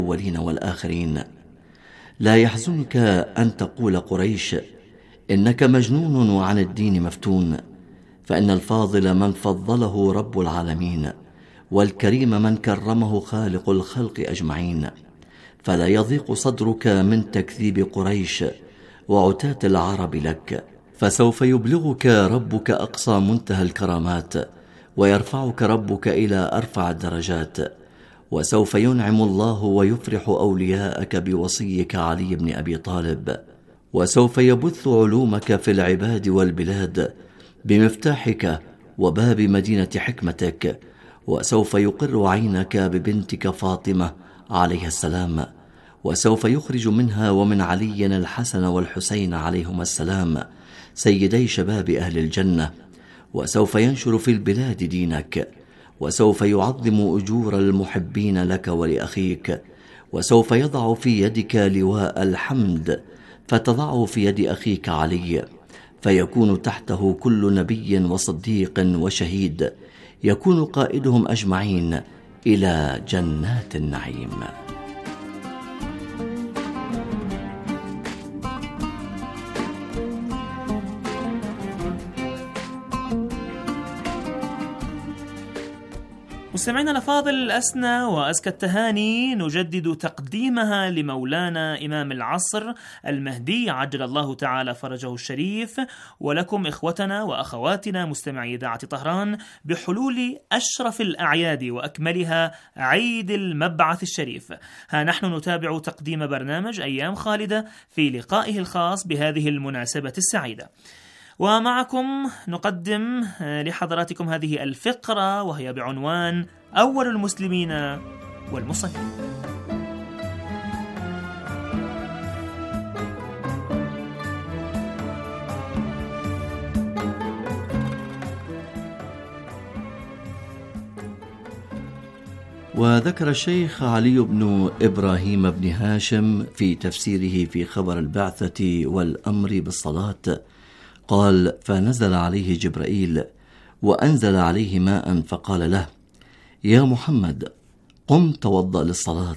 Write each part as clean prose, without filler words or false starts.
الأولين والآخرين. لا يحزنك أن تقول قريش إنك مجنون وعن الدين مفتون، فإن الفاضل من فضله رب العالمين، والكريم من كرمه خالق الخلق أجمعين. فلا يضيق صدرك من تكذيب قريش وعتاة العرب لك، فسوف يبلغك ربك أقصى منتهى الكرامات، ويرفعك ربك إلى أرفع الدرجات. وسوف ينعم الله ويفرح أولياءك بوصيك علي بن أبي طالب، وسوف يبث علومك في العباد والبلاد بمفتاحك وباب مدينة حكمتك، وسوف يقر عينك ببنتك فاطمة عليها السلام، وسوف يخرج منها ومن علي الحسن والحسين عليهما السلام سيدي شباب أهل الجنة، وسوف ينشر في البلاد دينك، وسوف يعظم أجور المحبين لك ولأخيك، وسوف يضع في يدك لواء الحمد فتضعه في يد أخيك علي، فيكون تحته كل نبي وصديق وشهيد، يكون قائدهم أجمعين إلى جنات النعيم. مستمعينا الأفاضل، أسنى وأزكى التهاني نجدد تقديمها لمولانا إمام العصر المهدي عجل الله تعالى فرجه الشريف، ولكم إخوتنا وأخواتنا مستمعي إذاعة طهران بحلول أشرف الأعياد وأكملها عيد المبعث الشريف. ها نحن نتابع تقديم برنامج أيام خالدة في لقائه الخاص بهذه المناسبة السعيدة، ومعكم نقدم لحضراتكم هذه الفقرة وهي بعنوان أول المسلمين والمصلين. وذكر الشيخ علي بن إبراهيم بن هاشم في تفسيره في خبر البعثة والأمر بالصلاة قال: فنزل عليه جبرائيل وأنزل عليه ماء فقال له: يا محمد قم توضأ للصلاة.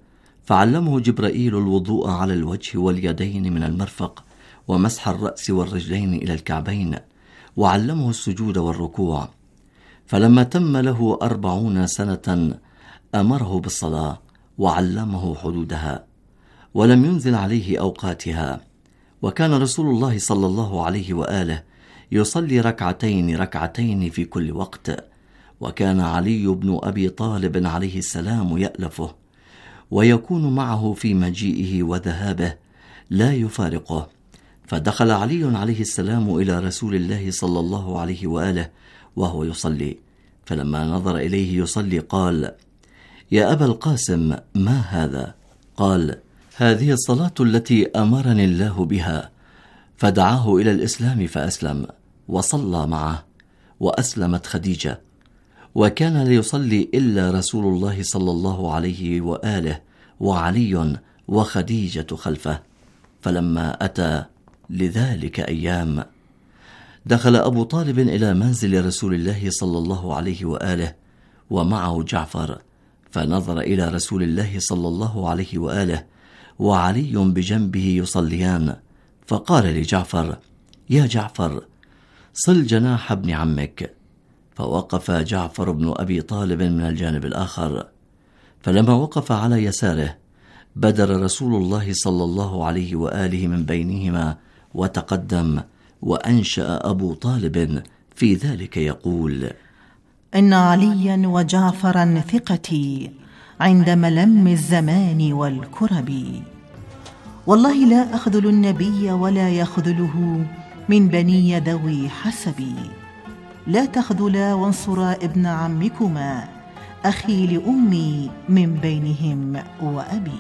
فعلمه جبرائيل الوضوء على الوجه واليدين من المرفق، ومسح الرأس والرجلين إلى الكعبين، وعلمه السجود والركوع. فلما تم له 40 سنة أمره بالصلاة وعلمه حدودها، ولم ينزل عليه أوقاتها. وكان رسول الله صلى الله عليه وآله يصلي ركعتين في كل وقت. وكان علي بن أبي طالب عليه السلام يألفه ويكون معه في مجيئه وذهابه لا يفارقه. فدخل علي عليه السلام إلى رسول الله صلى الله عليه وآله وهو يصلي، فلما نظر إليه يصلي قال: يا أبا القاسم، ما هذا؟ قال: هذه الصلاة التي أمرني الله بها. فدعاه إلى الإسلام فأسلم، وصلى معه، وأسلمت خديجة. وكان ليصلي إلا رسول الله صلى الله عليه وآله وعلي وخديجة خلفه. فلما أتى لذلك أيام دخل أبو طالب إلى منزل رسول الله صلى الله عليه وآله ومعه جعفر، فنظر إلى رسول الله صلى الله عليه وآله وعلي بجنبه يصليان، فقال لجعفر: يا جعفر صل جناح ابن عمك. فوقف جعفر بن أبي طالب من الجانب الآخر، فلما وقف على يساره بدر رسول الله صلى الله عليه وآله من بينهما وتقدم، وأنشأ أبو طالب في ذلك يقول: إن عليا وجعفرا ثقتي عند ملم الزمان والكرب، والله لا أخذل النبي ولا يخذله من بني ذوي حسبي، لا تخذلا وانصرا ابن عمكما أخي لأمي من بينهم وأبي.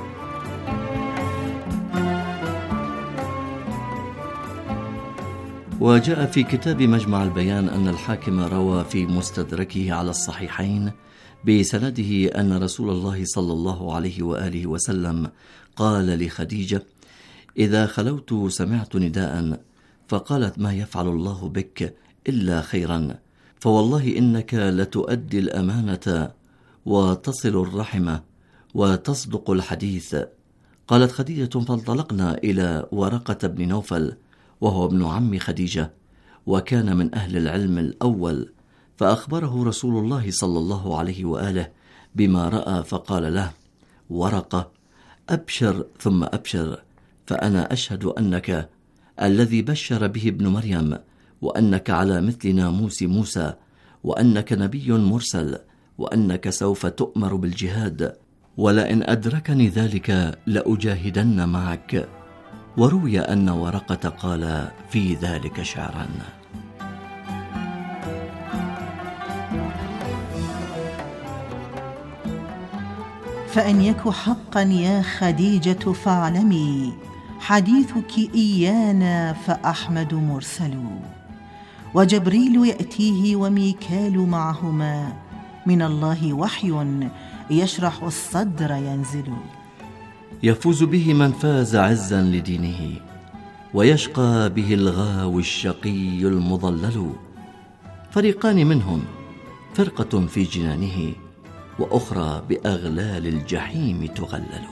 وجاء في كتاب مجمع البيان أن الحاكم روى في مستدركه على الصحيحين بسنده أن رسول الله صلى الله عليه وآله وسلم قال لخديجة: إذا خلوت سمعت نداء فقالت: ما يفعل الله بك إلا خيرا، فوالله إنك لتؤدي الأمانة وتصل الرحمة وتصدق الحديث. قالت خديجة: فانطلقنا إلى ورقة بن نوفل وهو ابن عم خديجة، وكان من أهل العلم الأول، فأخبره رسول الله صلى الله عليه وآله بما رأى، فقال له: ورقة، أبشر ثم أبشر، فأنا أشهد أنك الذي بشر به ابن مريم، وأنك على مثل ناموس موسى، وأنك نبي مرسل، وأنك سوف تؤمر بالجهاد، ولئن أدركني ذلك لأجاهدن معك. وروي أن ورقة قال في ذلك شعرا: فإن يك حقا يا خديجة فاعلمي، حديثك إيانا فأحمد مرسل، وجبريل يأتيه وميكال معهما، من الله وحي يشرح الصدر ينزل. يفوز به من فاز عزا لدينه، ويشقى به الغاوي الشقي المضلل. فريقان منهم، فرقة في جنانه، وأخرى بأغلال الجحيم تغلل.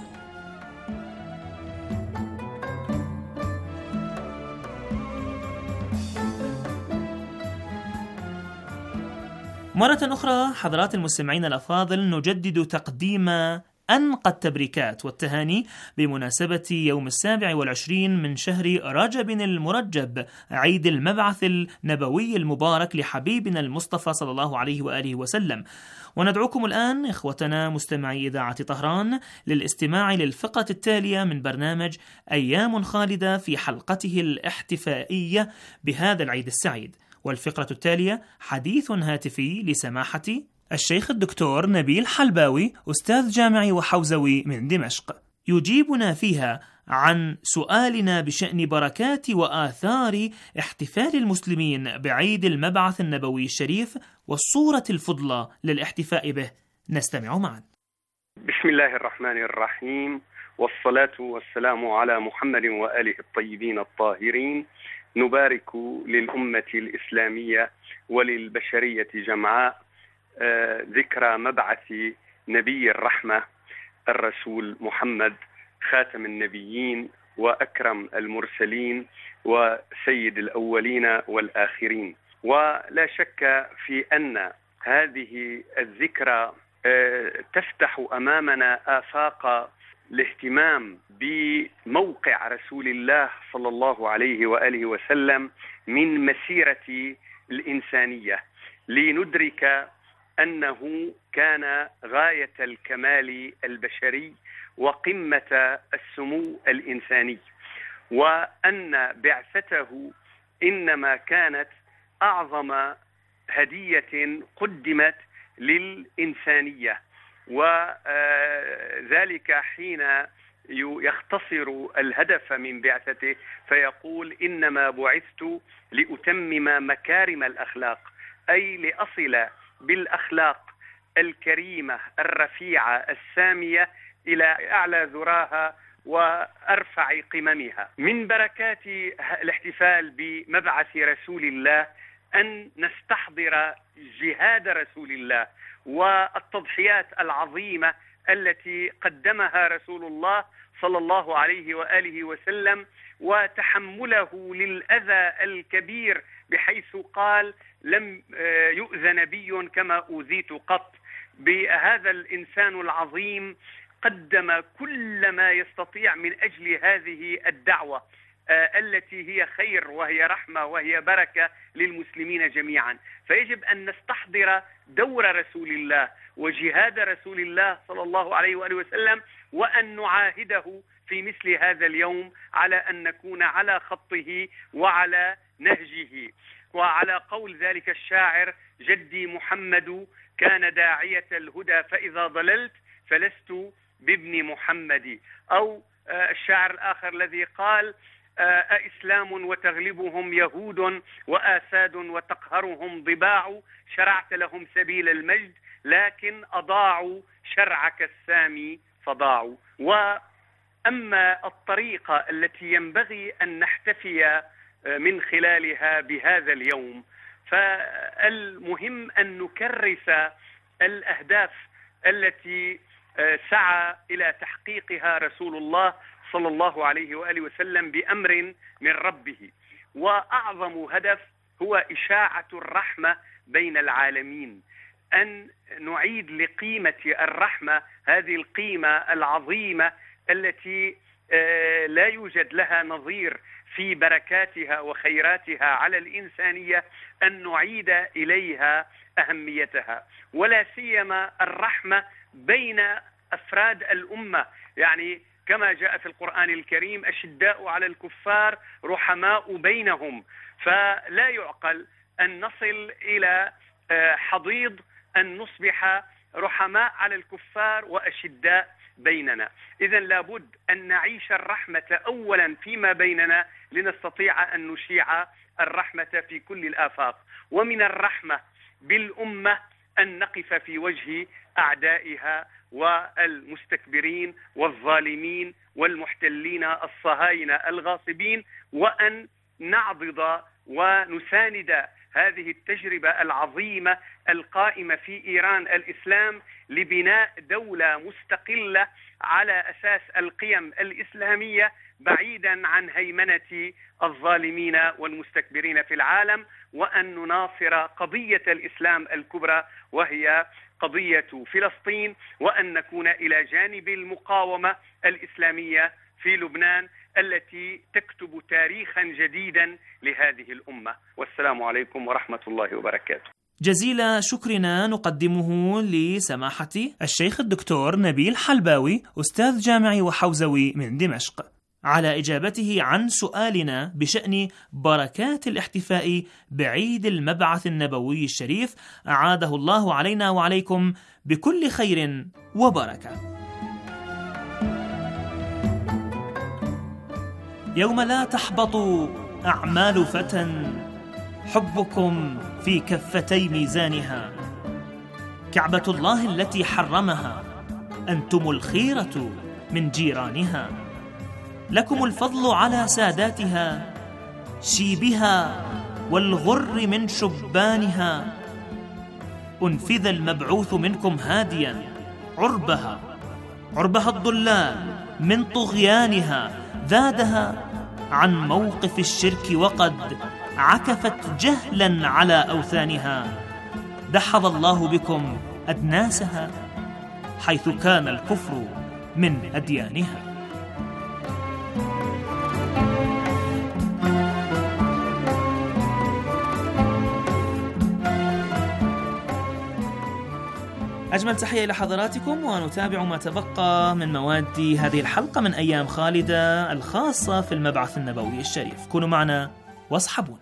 مرة أخرى حضرات المستمعين الأفاضل، نجدد تقديم أنقى التبريكات والتهاني بمناسبة يوم 27 من شهر رجب المرجب، عيد المبعث النبوي المبارك لحبيبنا المصطفى صلى الله عليه وآله وسلم. وندعوكم الآن إخوتنا مستمعي إذاعة طهران للاستماع للفقرة التالية من برنامج أيام خالدة في حلقته الاحتفائية بهذا العيد السعيد. والفقرة التالية حديث هاتفي لسماحة الشيخ الدكتور نبيل حلباوي، أستاذ جامعي وحوزوي من دمشق، يجيبنا فيها عن سؤالنا بشأن بركات وآثار احتفال المسلمين بعيد المبعث النبوي الشريف والصورة الفضلى للاحتفاء به. نستمع معا. بسم الله الرحمن الرحيم، والصلاة والسلام على محمد وآله الطيبين الطاهرين. نبارك للأمة الإسلامية وللبشرية جمعاء ذكرى مبعث نبي الرحمة الرسول محمد، خاتم النبيين وأكرم المرسلين وسيد الأولين والآخرين. ولا شك في أن هذه الذكرى تفتح أمامنا آفاق الاهتمام بموقع رسول الله صلى الله عليه وآله وسلم من مسيرة الإنسانية، لندرك أنه كان غاية الكمال البشري وقمة السمو الإنساني، وأن بعثته إنما كانت أعظم هدية قدمت للإنسانية. وذلك حين يختصر الهدف من بعثته فيقول: إنما بعثت لأتمم مكارم الأخلاق، أي لأصل بالأخلاق الكريمة الرفيعة السامية إلى أعلى ذراها وأرفع قممها. من بركات الاحتفال بمبعث رسول الله أن نستحضر جهاد رسول الله والتضحيات العظيمة التي قدمها رسول الله صلى الله عليه وآله وسلم، وتحمله للأذى الكبير، بحيث قال: لم يؤذى نبي كما أوذيت قط. بهذا الإنسان العظيم قدم كل ما يستطيع من أجل هذه الدعوة التي هي خير وهي رحمة وهي بركة للمسلمين جميعا. فيجب أن نستحضر دور رسول الله وجهاد رسول الله صلى الله عليه وآله وسلم، وأن نعاهده في مثل هذا اليوم على أن نكون على خطه وعلى نهجه. وعلى قول ذلك الشاعر: جدي محمد كان داعية الهدى، فإذا ضللت فلست بابن محمد. أو الشاعر الآخر الذي قال: أإسلام وتغلبهم يهود، وآساد وتقهرهم ضباع، شرعت لهم سبيل المجد لكن أضاعوا شرعك السامي فضاعوا. وأما الطريقة التي ينبغي أن نحتفي من خلالها بهذا اليوم، فالمهم أن نكرس الأهداف التي سعى إلى تحقيقها رسول الله صلى الله عليه وآله وسلم بأمر من ربه. وأعظم هدف هو إشاعة الرحمة بين العالمين، أن نعيد لقيمة الرحمة، هذه القيمة العظيمة التي لا يوجد لها نظير في بركاتها وخيراتها على الإنسانية، أن نعيد إليها أهميتها، ولا سيما الرحمة بين أفراد الأمة. يعني كما جاء في القرآن الكريم: أشداء على الكفار رحماء بينهم. فلا يعقل أن نصل إلى حضيض أن نصبح رحماء على الكفار وأشداء بيننا. إذن لابد أن نعيش الرحمة أولا فيما بيننا لنستطيع أن نشيع الرحمة في كل الآفاق. ومن الرحمة بالأمة أن نقف في وجه أعدائها والمستكبرين والظالمين والمحتلين الصهاينة الغاصبين، وأن نعضد ونساند هذه التجربة العظيمة القائمة في إيران الإسلام لبناء دولة مستقلة على أساس القيم الإسلامية، بعيدا عن هيمنة الظالمين والمستكبرين في العالم، وأن نناصر قضية الإسلام الكبرى وهي قضية فلسطين، وأن نكون إلى جانب المقاومة الإسلامية في لبنان التي تكتب تاريخا جديدا لهذه الأمة. والسلام عليكم ورحمة الله وبركاته. جزيل شكرنا نقدمه لسماحة الشيخ الدكتور نبيل حلباوي، أستاذ جامعي وحوزوي من دمشق، على إجابته عن سؤالنا بشأن بركات الاحتفاء بعيد المبعث النبوي الشريف، أعاده الله علينا وعليكم بكل خير وبركة. يوم لا تحبط أعمال فتى حبكم في كفتي ميزانها، كعبة الله التي حرمها أنتم الخيرة من جيرانها، لكم الفضل على ساداتها شيبها والغر من شبانها، أنفذ المبعوث منكم هاديا عربها الضلال من طغيانها، ذادها عن موقف الشرك وقد عكفت جهلا على أوثانها، دحض الله بكم أدناسها حيث كان الكفر من أديانها. أجمل تحية إلى حضراتكم، ونتابع ما تبقى من مواد هذه الحلقة من أيام خالدة الخاصة في المبعث النبوي الشريف. كونوا معنا واصحبونا.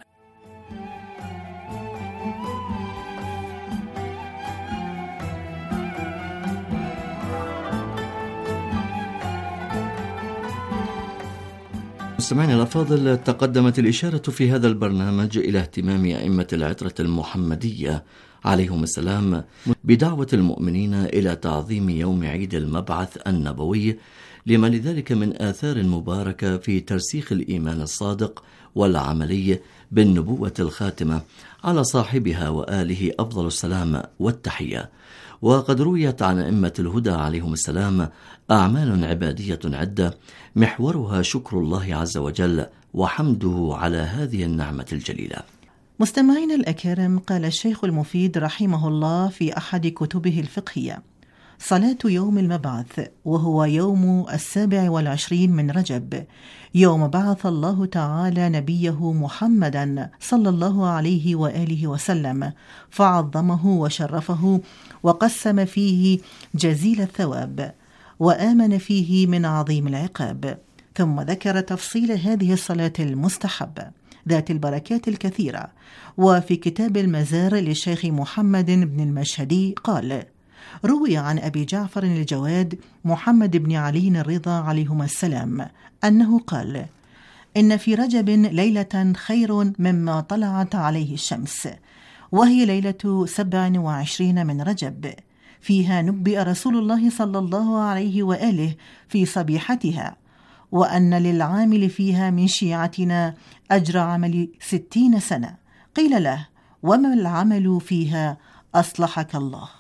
مستمعينا الأفاضل، تقدمت الإشارة في هذا البرنامج إلى اهتمام أئمة العترة المحمدية عليهم السلام بدعوة المؤمنين إلى تعظيم يوم عيد المبعث النبوي، لما لذلك من آثار مباركة في ترسيخ الإيمان الصادق والعملي بالنبوة الخاتمة على صاحبها وآله أفضل السلام والتحية. وقد رويت عن أئمة الهدى عليهم السلام أعمال عبادية عدة محورها شكر الله عز وجل وحمده على هذه النعمة الجليلة. مستمعينا الأكارم، قال الشيخ المفيد رحمه الله في أحد كتبه الفقهية: صلاة يوم المبعث، وهو يوم 27 من رجب، يوم بعث الله تعالى نبيه محمدا صلى الله عليه وآله وسلم، فعظمه وشرفه وقسم فيه جزيل الثواب، وآمن فيه من عظيم العقاب. ثم ذكر تفصيل هذه الصلاة المستحبة ذات البركات الكثيرة. وفي كتاب المزار للشيخ محمد بن المشهدي قال: روي عن أبي جعفر الجواد محمد بن علي الرضا عليهما السلام أنه قال: إن في رجب ليلة خير مما طلعت عليه الشمس، وهي ليلة 27 من رجب، فيها نبئ رسول الله صلى الله عليه وآله في صبيحتها، وأن للعامل فيها من شيعتنا أجر عمل 60 سنة. قيل له: وما العمل فيها؟ أصلحك الله.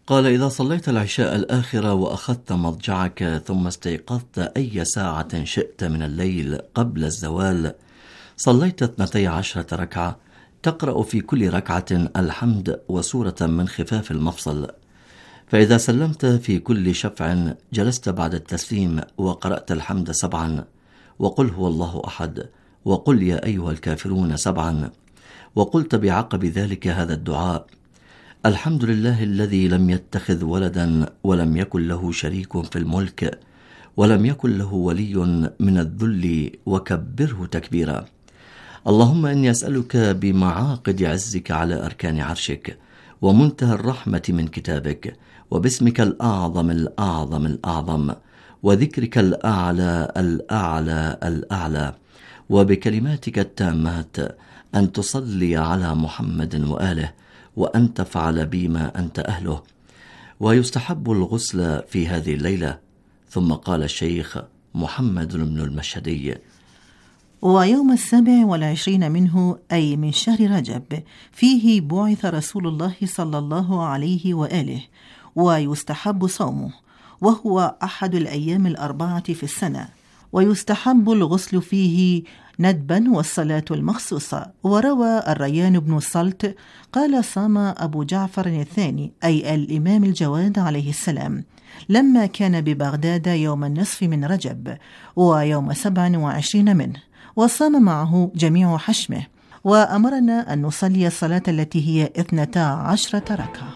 قال: إذا صليت العشاء الآخرة وأخذت مضجعك ثم استيقظت أي ساعة شئت من الليل قبل الزوال، صليت 12 ركعة تقرأ في كل ركعة الحمد وسورة من خفاف المفصل، فإذا سلمت في كل شفع جلست بعد التسليم وقرأت الحمد 7، وقل هو الله أحد، وقل يا أيها الكافرون 7، وقلت بعقب ذلك هذا الدعاء: الحمد لله الذي لم يتخذ ولدا ولم يكن له شريك في الملك ولم يكن له ولي من الذل وكبره تكبيرا. اللهم إني أسألك بمعاقد عزك على أركان عرشك ومنتهى الرحمة من كتابك وباسمك الأعظم الأعظم الأعظم وذكرك الأعلى الأعلى الأعلى وبكلماتك التامات أن تصلي على محمد وآله وأن تفعل بما أنت أهله. ويستحب الغسل في هذه الليلة. ثم قال الشيخ محمد بن المشهدي: ويوم 27 منه، أي من شهر رجب، فيه بعث رسول الله صلى الله عليه وآله، ويستحب صومه، وهو أحد الأيام 4 في السنة، ويستحب الغسل فيه ندبا والصلاة المخصوصة. وروى الريان بن الصلت قال: صام أبو جعفر الثاني، أي الإمام الجواد عليه السلام، لما كان ببغداد يوم النصف من رجب ويوم 27 منه، وصام معه جميع حشمه، وأمرنا أن نصلي الصلاة التي هي 12 ركعة.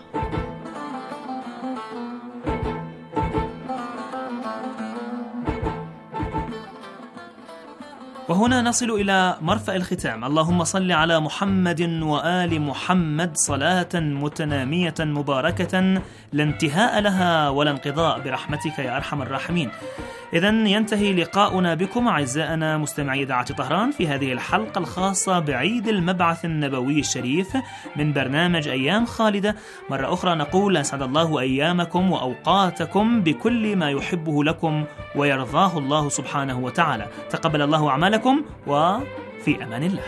وهنا نصل إلى مرفأ الختام. اللهم صل على محمد وآل محمد صلاة متنامية مباركة لا انتهاء لها ولا انقضاء برحمتك يا أرحم الراحمين. إذن ينتهي لقاؤنا بكم أعزائنا مستمعي إذاعة طهران في هذه الحلقة الخاصة بعيد المبعث النبوي الشريف من برنامج أيام خالدة. مرة أخرى نقول: أسعد الله أيامكم وأوقاتكم بكل ما يحبه لكم ويرضاه الله سبحانه وتعالى. تقبل الله أعمالكم، وفي أمان الله.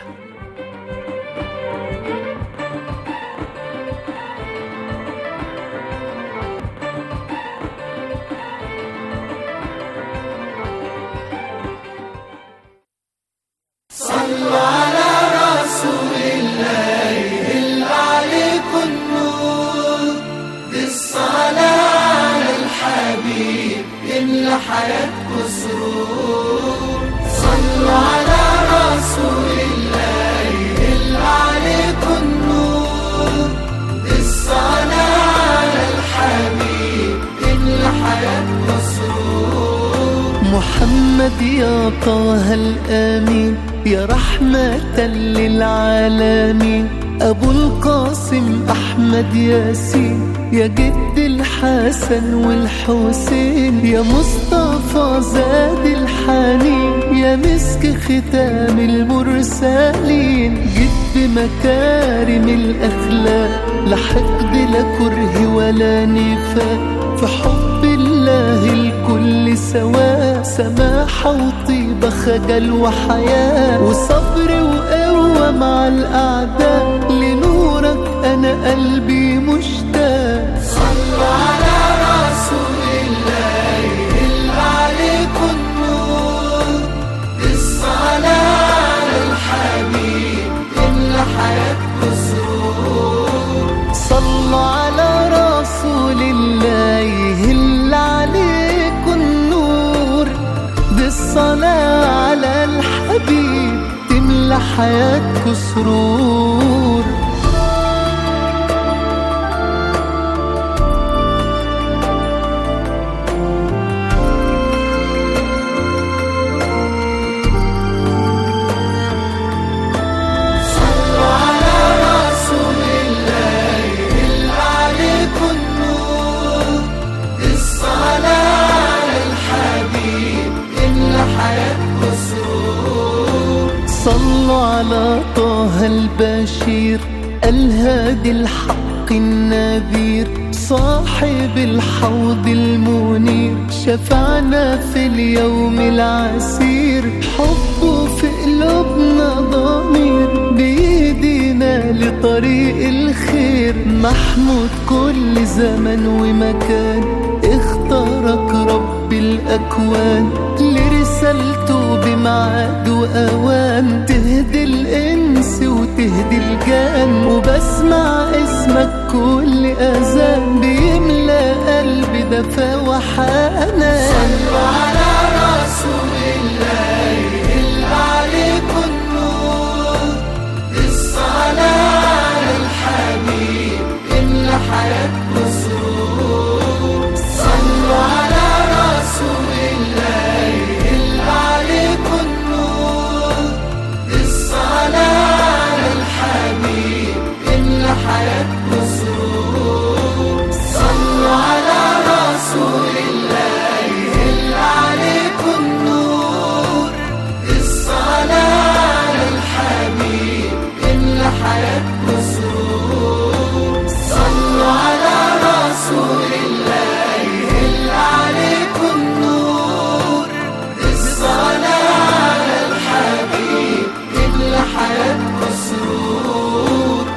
صلوا على رسول الله اللي عليكم النور، دي الصلاة على الحبيب يملى حياتكم سرور. صلوا على رسول الله اللي عليكم النور، دي الصلاة على الحبيب يملى حياتكم سرور. محمد يا طه الآمين يا رحمة للعالمين، أبو القاسم أحمد ياسين يا جد الحسن والحسين، يا مصطفى زاد الحنين يا مسك ختام المرسلين، جد مكارم الأخلاق لا حقد لا كره ولا نفاق، في حب الله الكل سواء، سماحة وطيبة خجل وحياة وصبر وقوة مع الأعداء، لنورك أنا قلبي مشتاق. صلوا على رسول الله اللي عليكم النور، دي الصلاة على الحبيب اللي حياتكم سرور. صلوا على رسول الله اللي عليكم النور، دي الصلاة على الحبيب تملى حياتكم سرور. صلوا على طه البشير الهادي الحق النذير، صاحب الحوض المنير، شفعنا في اليوم العسير، حبه في قلوبنا ضمير، بيدينا لطريق الخير، محمود كل زمن ومكان اختارك رب الأكوان لرسالته بميعاد وأوان تهدي الإنس وتهدي الجان وبسمع اسمك كل أذان بيملى قلبي دفا وحنان صلوا على رسول الله اللي عليكم النور الصلاة على الحبيب اللي حياتكم سرور صلوا على رسول الله اللي عليكم النور الصلاة على الحبيب اللي حياتكم سرور صلوا على رسول الله اللي عليكم النور الصلاة على الحبيب اللي حياتكم سرور صلوا على رسول الله اللي عليكم النور الصلاة على الحبيب اللي حياتكم سرور.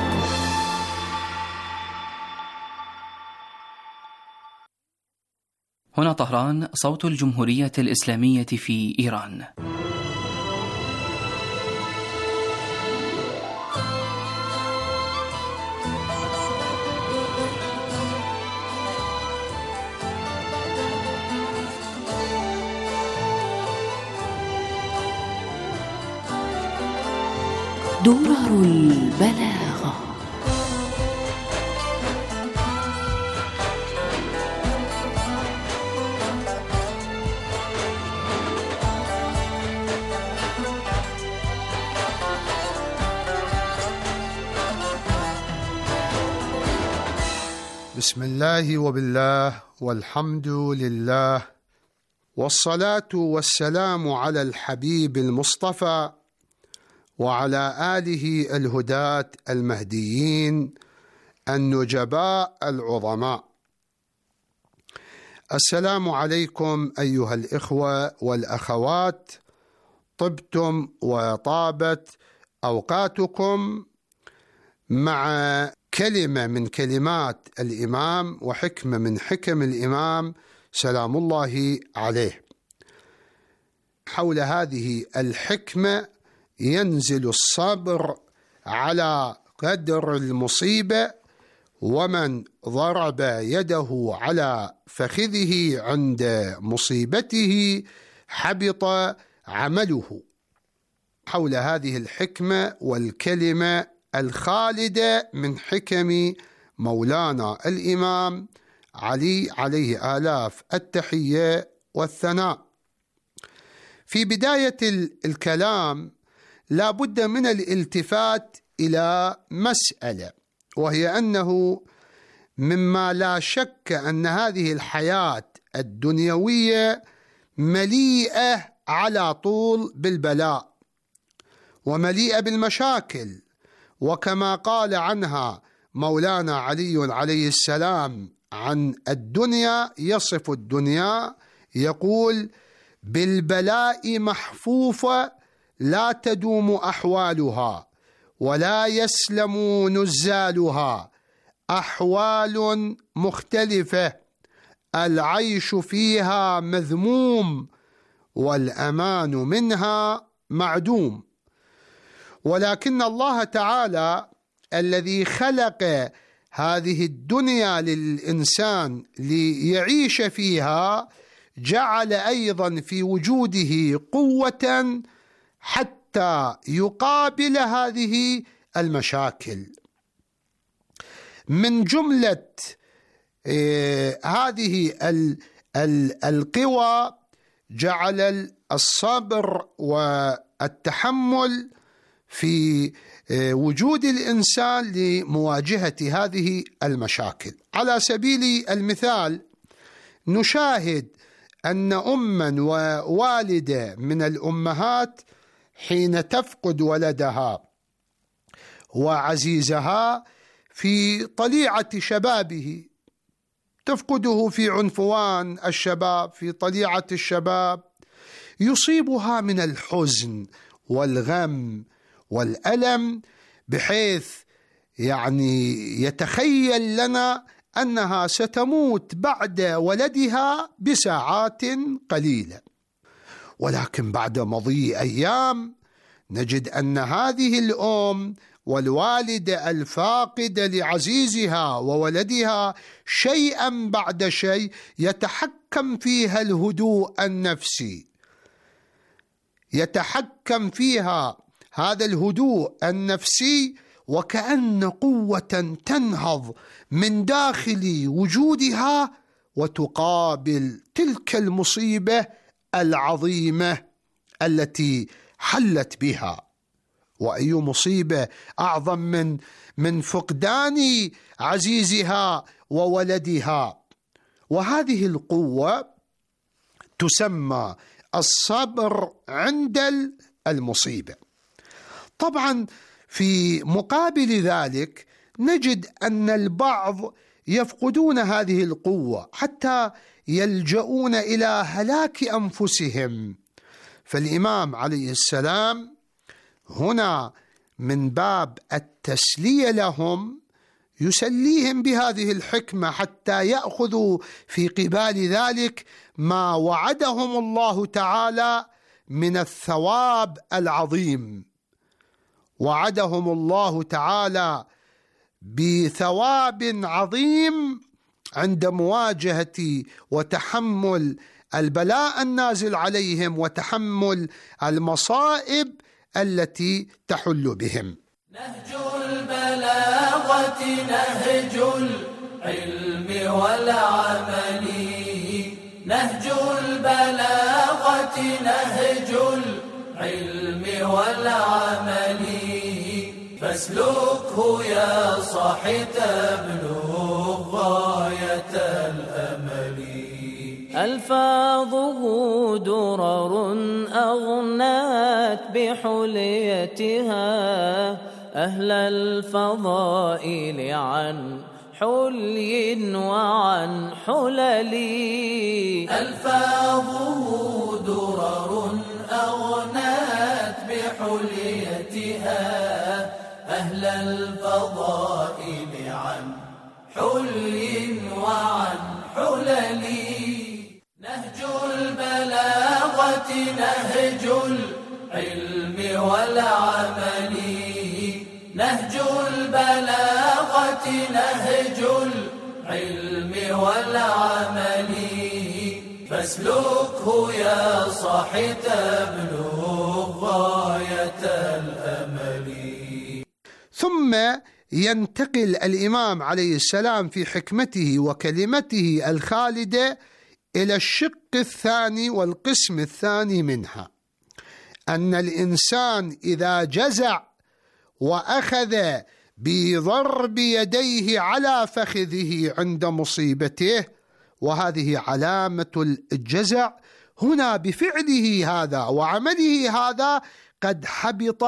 هنا طهران، صوت الجمهورية الإسلامية في إيران. درر البلاغة. بسم الله وبالله والحمد لله والصلاة والسلام على الحبيب المصطفى وعلى آله الهداة المهديين النجباء العظماء. السلام عليكم أيها الإخوة والأخوات، طبتم وطابت أوقاتكم مع كلمة من كلمات الإمام وحكمة من حكم الإمام سلام الله عليه. حول هذه الحكمة ينزل الصبر على قدر المصيبة، ومن ضرب يده على فخذه عند مصيبته حبط عمله. حول هذه الحكمة والكلمة الخالدة من حكم مولانا الإمام علي عليه آلاف التحية والثناء. في بداية الكلام لا بد من الالتفات إلى مسألة، وهي أنه مما لا شك أن هذه الحياة الدنيوية مليئة على طول بالبلاء ومليئة بالمشاكل، وكما قال عنها مولانا علي عليه السلام عن الدنيا، يصف الدنيا يقول: بالبلاء محفوفة لا تدوم أحوالها ولا يسلم نزالها، أحوال مختلفة العيش فيها مذموم والأمان منها معدوم. ولكن الله تعالى الذي خلق هذه الدنيا للإنسان ليعيش فيها جعل أيضا في وجوده قوة حتى يقابل هذه المشاكل. من جملة هذه القوى جعل الصبر والتحمل في وجود الإنسان لمواجهة هذه المشاكل. على سبيل المثال نشاهد أن أما ووالدة من الأمهات حين تفقد ولدها وعزيزها في طليعة شبابه، تفقده في عنفوان الشباب، في طليعة الشباب، يصيبها من الحزن والغم والألم، بحيث يعني يتخيل لنا أنها ستموت بعد ولدها بساعات قليلة، ولكن بعد مضي أيام نجد أن هذه الأم والوالدة الفاقدة لعزيزها وولدها شيئا بعد شيء يتحكم فيها الهدوء النفسي، يتحكم فيها هذا الهدوء النفسي، وكأن قوة تنهض من داخل وجودها وتقابل تلك المصيبة العظيمة التي حلت بها. وأي مصيبة أعظم من فقدان عزيزها وولدها. وهذه القوة تسمى الصبر عند المصيبة. طبعا في مقابل ذلك نجد أن البعض يفقدون هذه القوة حتى يلجؤون إلى هلاك أنفسهم. فالإمام عليه السلام هنا من باب التسلية لهم يسليهم بهذه الحكمة حتى يأخذوا في قبال ذلك ما وعدهم الله تعالى من الثواب العظيم. وعدهم الله تعالى بثواب عظيم عند مواجهة وتحمل البلاء النازل عليهم وتحمل المصائب التي تحل بهم. نهج البلاغة نهج العلم والعمل، نهج البلاغة نهج العلم والعمل، فاسلكه يا صاح تبلغ غاية الأمل. ألفاظه درر أغنات بحليتها أهل الفضائل عن حلي وعن حلل. ألفاظه درر أغنات بحليتها أهل الفضائل عن حلي وعن حلل. نهج البلاغة نهج العلم والعمل، نهج البلاغة نهج العلم والعمل، فاسلكه يا صاح تبلغ غاية الأمل. ثم ينتقل الإمام عليه السلام في حكمته وكلمته الخالدة إلى الشق الثاني والقسم الثاني منها، أن الإنسان إذا جزع وأخذ بضرب يديه على فخذه عند مصيبته، وهذه علامة الجزع، هنا بفعله هذا وعمله هذا قد حبط،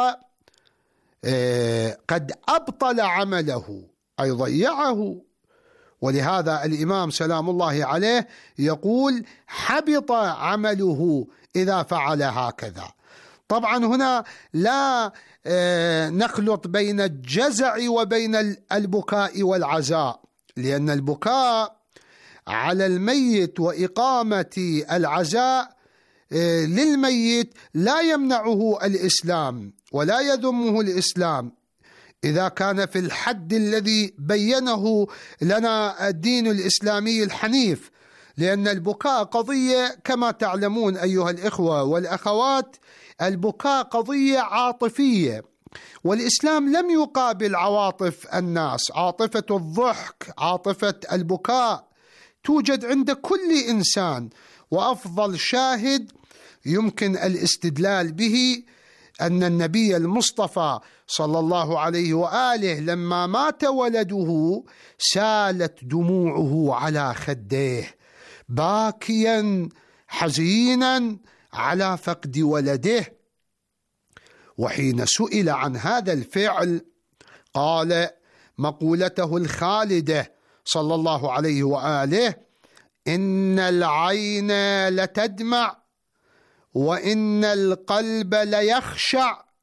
قد أبطل عمله أي ضيعه. ولهذا الإمام سلام الله عليه يقول حبط عمله إذا فعل هكذا. طبعا هنا لا نخلط بين الجزع وبين البكاء والعزاء، لأن البكاء على الميت وإقامة العزاء للميت لا يمنعه الإسلام ولا يذمه الإسلام إذا كان في الحد الذي بينه لنا الدين الإسلامي الحنيف، لأن البكاء قضية كما تعلمون أيها الإخوة والأخوات، البكاء قضية عاطفية، والإسلام لم يقابل عواطف الناس. عاطفة الضحك، عاطفة البكاء توجد عند كل إنسان، وأفضل شاهد يمكن الاستدلال به أن النبي المصطفى صلى الله عليه وآله لما مات ولده سالت دموعه على خديه باكيا حزينا على فقد ولده. وحين سئل عن هذا الفعل قال مقولته الخالدة صلى الله عليه وآله: إن العين لتدمع وإن القلب ليخشع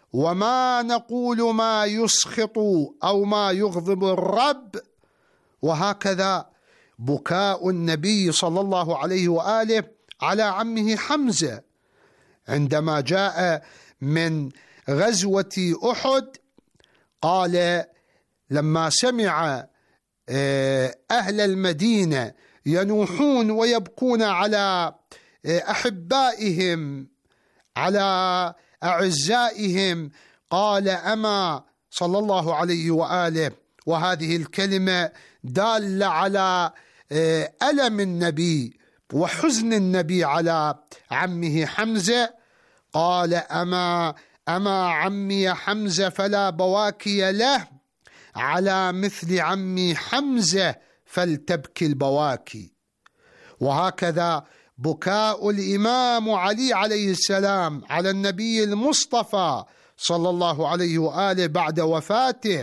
وما نقول ما يسخط أو ما يغضب الرب. وهكذا بكاء النبي صلى الله عليه وآله على عمه حمزة عندما جاء من غزوة أحد. قال لما سمع أهل المدينة ينوحون ويبكون على أحبائهم، على أعزائهم، قال أما صلى الله عليه وآله، وهذه الكلمة دالة على ألم النبي وحزن النبي على عمه حمزة. قال أما عمي حمزة فلا بواكي له، على مثل عمي حمزة فلتبكي البواكي. وهكذا بكاء الإمام علي عليه السلام على النبي المصطفى صلى الله عليه وآله بعد وفاته،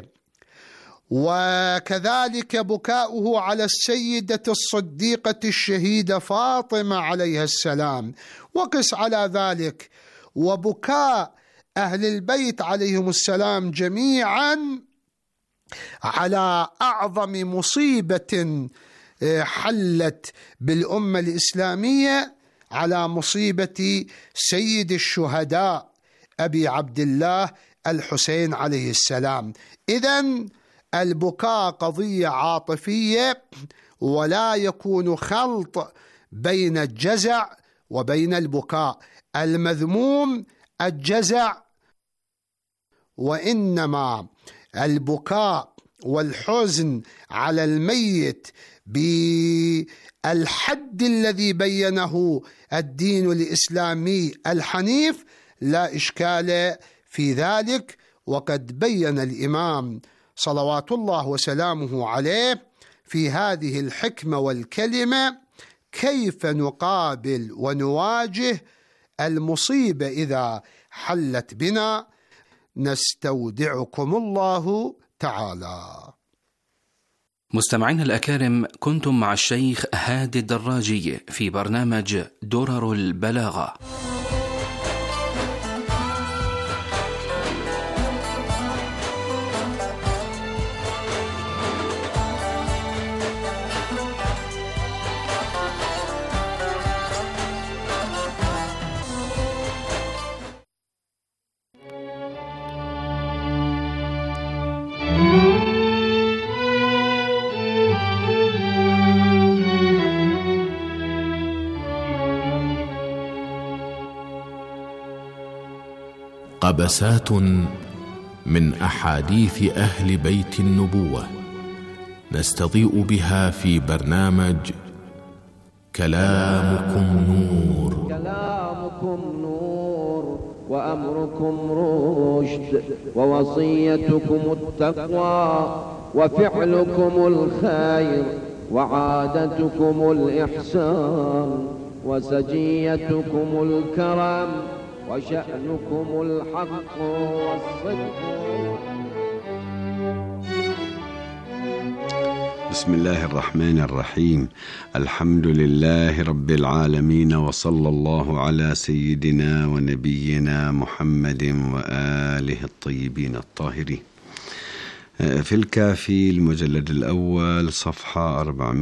وكذلك بكاؤه على السيدة الصديقة الشهيدة فاطمة عليها السلام، وقس على ذلك وبكاء أهل البيت عليهم السلام جميعا على أعظم مصيبة حلت بالأمة الإسلامية، على مصيبة سيد الشهداء أبي عبد الله الحسين عليه السلام. إذن البكاء قضية عاطفية، ولا يكون خلط بين الجزع وبين البكاء. المذموم الجزع، وإنما البكاء والحزن على الميت بالحد الذي بينه الدين الإسلامي الحنيف لا إشكال في ذلك. وقد بين الإمام صلوات الله وسلامه عليه في هذه الحكمة والكلمة كيف نقابل ونواجه المصيبة إذا حلت بنا. نستودعكم الله تعالى. مستمعين الأكارم، كنتم مع الشيخ هادي الدراجي في برنامج درر البلاغة. قبسات من أحاديث أهل بيت النبوة نستضيء بها في برنامج كلامكم نور. كلامكم نور وأمركم رشد، ووصيتكم التقوى، وفعلكم الخير، وعادتكم الإحسان، وسجيتكم الكرم، وشأنكم الحق والصدق. بسم الله الرحمن الرحيم. الحمد لله رب العالمين، وصلى الله على سيدنا ونبينا محمد وآله الطيبين الطاهرين. في الكافي المجلد الأول صفحة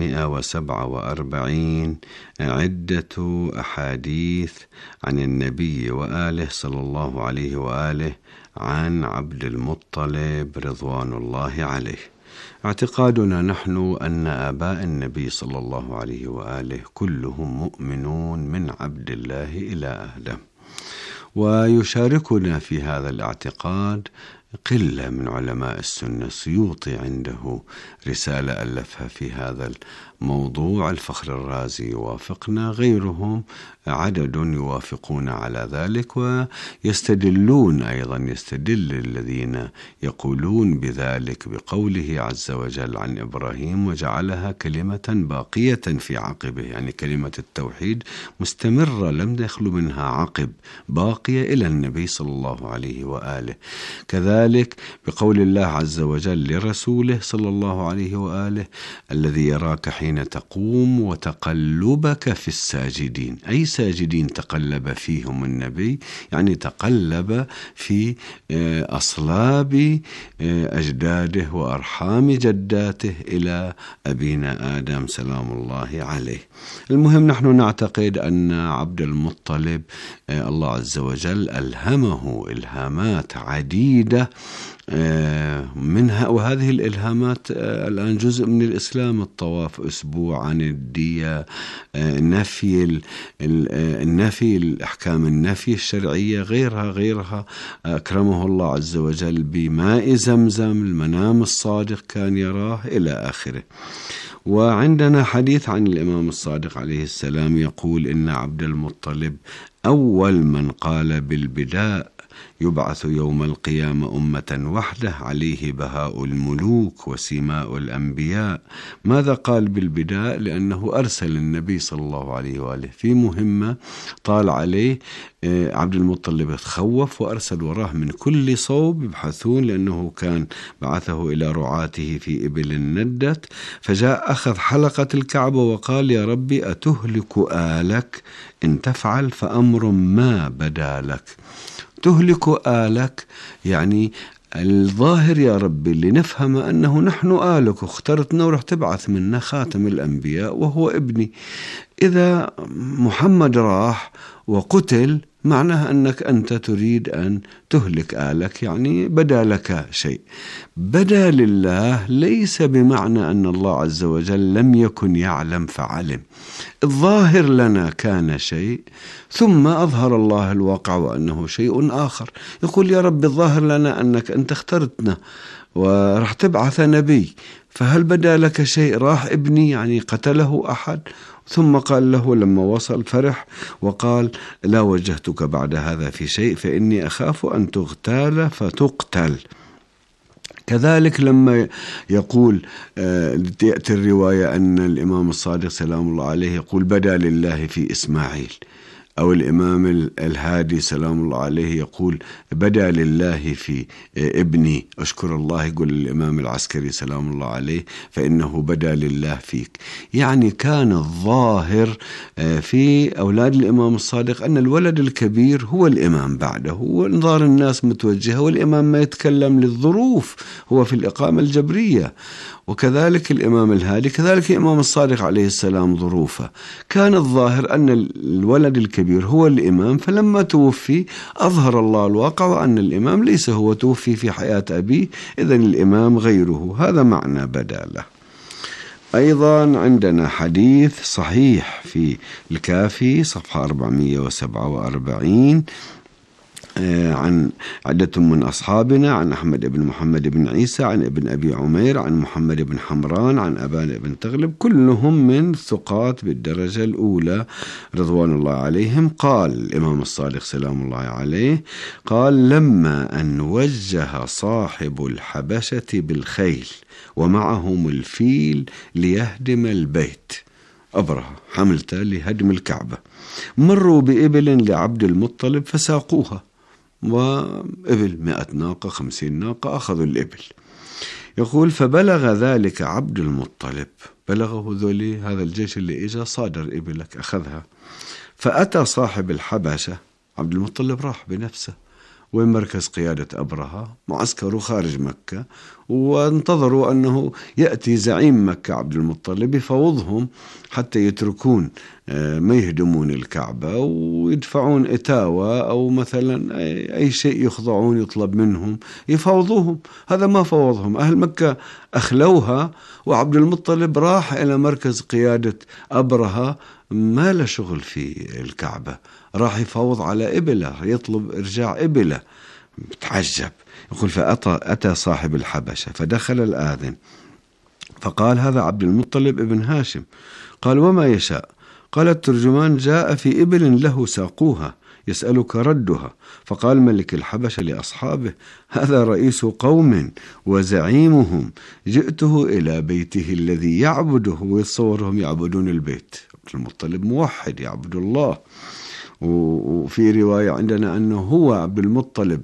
447 عدة أحاديث عن النبي وآله صلى الله عليه وآله عن عبد المطلب رضوان الله عليه. اعتقادنا نحن أن آباء النبي صلى الله عليه وآله كلهم مؤمنون من عبد الله إلى آدم، ويشاركنا في هذا الاعتقاد قلة من علماء السنة. السيوطي عنده رسالة ألفها في هذا الموضوع، الفخر الرازي يوافقنا، غيرهم عدد يوافقون على ذلك، ويستدلون أيضا، يستدل الذين يقولون بذلك بقوله عز وجل عن إبراهيم وجعلها كلمة باقية في عقبه، يعني كلمة التوحيد مستمرة لم يخلو منها عقب، باقية إلى النبي صلى الله عليه وآله. كذلك بقول الله عز وجل لرسوله صلى الله عليه وآله الذي يراك حين حين تقوم وتقلبك في الساجدين، أي ساجدين تقلب فيهم النبي، يعني تقلب في أصلاب أجداده وأرحام جداته إلى أبينا آدم سلام الله عليه. المهم نحن نعتقد أن عبد المطلب الله عز وجل ألهمه إلهامات عديدة منها، وهذه الإلهامات الآن جزء من الإسلام: الطواف أسبوعا، الدية، النفي، الأحكام النفي الشرعية، غيرها أكرمه الله عز وجل بماء زمزم، المنام الصادق كان يراه إلى آخره. وعندنا حديث عن الإمام الصادق عليه السلام يقول إن عبد المطلب أول من قال بالبداء يبعث يوم القيامة أمة وحده عليه بهاء الملوك وسماء الأنبياء. ماذا قال بالبداء؟ لأنه أرسل النبي صلى الله عليه وآله في مهمة طال عليه، عبد المطلب تخوف وأرسل وراه من كل صوب يبحثون، لأنه كان بعثه إلى رعاته في إبل ندت، فجاء أخذ حلقة الكعبة وقال: يا ربي أتهلك آلك؟ إن تفعل فأمر ما بدا لك. تهلك آلك يعني الظاهر يا ربي لنفهم أنه نحن آلك، اخترتنا ورح تبعث منا خاتم الأنبياء وهو ابني. إذا محمد راح وقتل معناها أنك أنت تريد أن تهلك آلك، يعني بدا لك شيء. بدا لله ليس بمعنى أن الله عز وجل لم يكن يعلم فعلم. الظاهر لنا كان شيء ثم أظهر الله الواقع وأنه شيء آخر. يقول: يا رب الظاهر لنا أنك أنت اخترتنا ورح تبعث نبي، فهل بدا لك شيء؟ راح ابني يعني قتله أحد؟ ثم قال له لما وصل فرح وقال: لا وجهتك بعد هذا في شيء، فإني أخاف أن تغتال فتقتل. كذلك لما يقول تأتي الرواية أن الإمام الصادق سلام الله عليه يقول: بدا لله في إسماعيل، أو الإمام الهادي سلام الله عليه يقول: بدا لله في ابني أشكر الله. يقول الإمام العسكري سلام الله عليه: فإنه بدا لله فيك. يعني كان الظاهر في أولاد الإمام الصادق أن الولد الكبير هو الإمام بعده، وانظار الناس متوجهة، والإمام ما يتكلم للظروف، هو في الإقامة الجبرية. وكذلك الإمام الهادي، كذلك الإمام الصادق عليه السلام ظروفه. كان الظاهر أن الولد الكبير هو الإمام، فلما توفي أظهر الله الواقع وأن الإمام ليس هو توفي في حياة أبيه، إذن الإمام غيره. هذا معنى بدا له. أيضا عندنا حديث صحيح في الكافي صفحة 447 عن عدة من أصحابنا، عن أحمد بن محمد بن عيسى، عن ابن أبي عمير، عن محمد بن حمران، عن أبان بن تغلب، كلهم من ثقات بالدرجة الأولى رضوان الله عليهم. قال الإمام الصادق سلام الله عليه: قال: لما أن وجه صاحب الحبشة بالخيل ومعهم الفيل ليهدم البيت، أبرهة حملته لهدم الكعبة، مروا بإبل لعبد المطلب فساقوها، وإبل 100 ناقة 50 ناقة أخذوا الإبل. يقول: فبلغ ذلك عبد المطلب، بلغه ذولي هذا الجيش اللي إجا صادر إبلك أخذها. فأتى صاحب الحبشة، عبد المطلب راح بنفسه وين مركز قيادة أبرهة، معسكره خارج مكة، وانتظروا أنه يأتي زعيم مكة عبد المطلب يفوضهم حتى يتركون ما يهدمون الكعبة ويدفعون إتاوة أو مثلا أي شيء يخضعون يطلب منهم يفوضوهم. هذا ما فوضهم، أهل مكة أخلوها، وعبد المطلب راح إلى مركز قيادة أبرهة، ما له شغل في الكعبة، راح يفوض على إبله، يطلب إرجاع إبله. متعجب. يقول: فأتى صاحب الحبشة فدخل الآذن فقال: هذا عبد المطلب ابن هاشم. قال: وما يشاء؟ قال الترجمان: جاء في إبل له ساقوها يسألك ردها. فقال ملك الحبشة لأصحابه: هذا رئيس قوم وزعيمهم، جئته إلى بيته الذي يعبده، ويتصورهم يعبدون البيت. عبد المطلب موحد يعبد الله. وفي رواية عندنا أنه هو عبد المطلب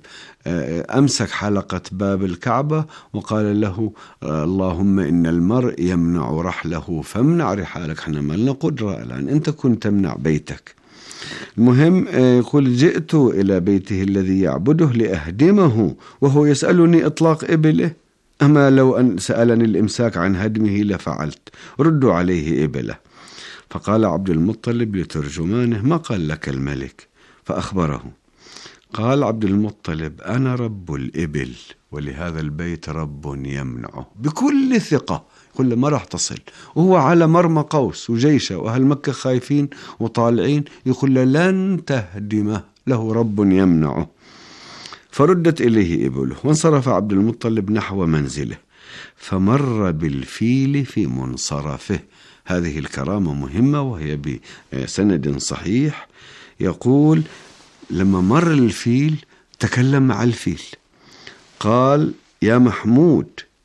أمسك حلقة باب الكعبة وقال له اللهم إن المرء يمنع رحله فامنع رحالك. احنا ما لنا قدرة الآن، أنت كنت تمنع بيتك. المهم يقول جئت إلى بيته الذي يعبده لأهدمه وهو يسألني إطلاق إبله، أما لو أن سألني الإمساك عن هدمه لفعلت، ردوا عليه إبله. فقال عبد المطلب لترجمانه ما قال لك الملك؟ فأخبره. قال عبد المطلب أنا رب الإبل ولهذا البيت رب يمنعه بكل ثقة، يقول له ما راح تصل، وهو على مرمى قوس وجيشه وأهل مكة خايفين وطالعين، يقول له لن تهدمه، له رب يمنعه. فردت إليه إبله وانصرف عبد المطلب نحو منزله فمر بالفيل في منصرفه. هذه الكرامة مهمة وهي بسند صحيح. يقول لما مر الفيل تكلم مع الفيل، قال يا محمود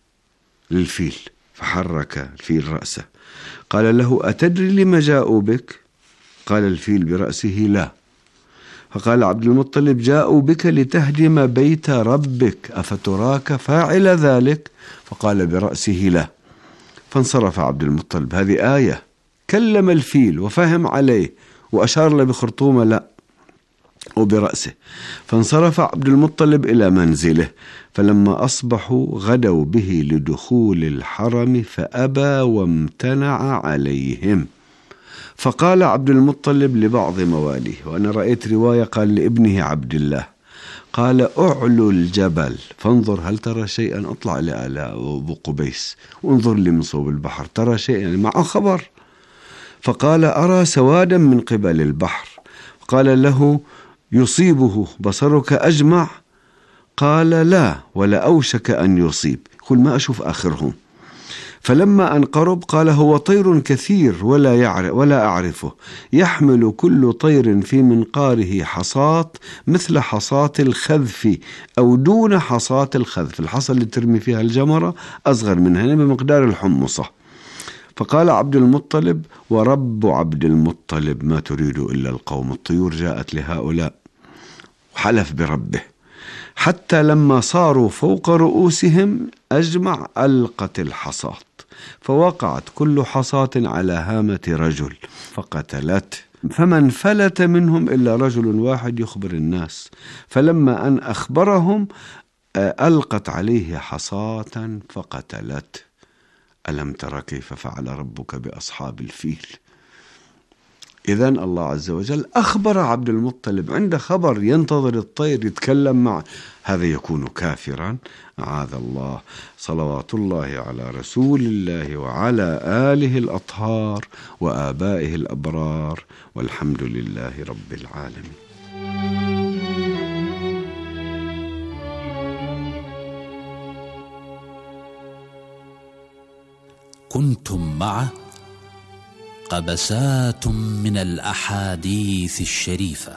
للفيل، فحرك الفيل رأسه. قال له أتدري لما جاءوا بك؟ قال الفيل برأسه لا. فقال عبد المطلب جاءوا بك لتهدم بيت ربك، أفتراك فاعل ذلك؟ فقال برأسه لا. فانصرف عبد المطلب. هذه آية، كلم الفيل وفهم عليه وأشار له بخرطومة لا وبرأسه. فانصرف عبد المطلب إلى منزله، فلما أصبحوا غدوا به لدخول الحرم فأبى وامتنع عليهم. فقال عبد المطلب لبعض مواليه، وأنا رأيت رواية قال لابنه عبد الله، قال أعلو الجبل فانظر هل ترى شيئا، أطلع إلى أبو قبيس وانظر لي من صوب البحر ترى شيئا، يعني معه خبر. فقال أرى سوادا من قبل البحر. قال له يصيبه بصرك أجمع؟ قال لا ولا أوشك أن يصيب، يقول ما أشوف آخرهم. فلما أن قرب قال هو طير كثير ولا أعرفه، يحمل كل طير في منقاره حصاة مثل حصاة الخذف أو دون حصاة الخذف، الحصى اللي ترمي فيها الجمرة أصغر منها بمقدار الحمصة. فقال عبد المطلب ورب عبد المطلب ما تريد إلا القوم، الطيور جاءت لهؤلاء، وحلف بربه. حتى لما صاروا فوق رؤوسهم أجمع ألقت الحصاة، فوقعت كل حصاة على هامة رجل فقتلت، فما انفلت منهم إلا رجل واحد يخبر الناس. فلما أن أخبرهم ألقت عليه حصاة فقتلت. ألم تر كيف فعل ربك بأصحاب الفيل؟ إذن الله عز وجل أخبر عبد المطلب، عنده خبر، ينتظر الطير يتكلم معه، هذا يكون كافرا أعاذ الله. صلوات الله على رسول الله وعلى آله الأطهار وآبائه الأبرار، والحمد لله رب العالمين. كنتم مع قبسات من الأحاديث الشريفة،